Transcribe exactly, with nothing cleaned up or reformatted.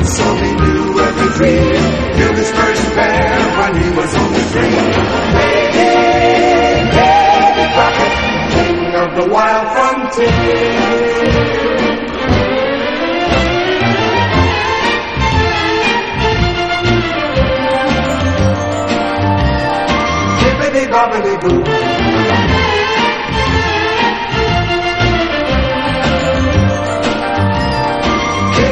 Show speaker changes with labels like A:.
A: so he knew every tree. Killed his first bear when he was only three. Hey, Davy Crockett, king of the wild frontier. Bobbidi-boo.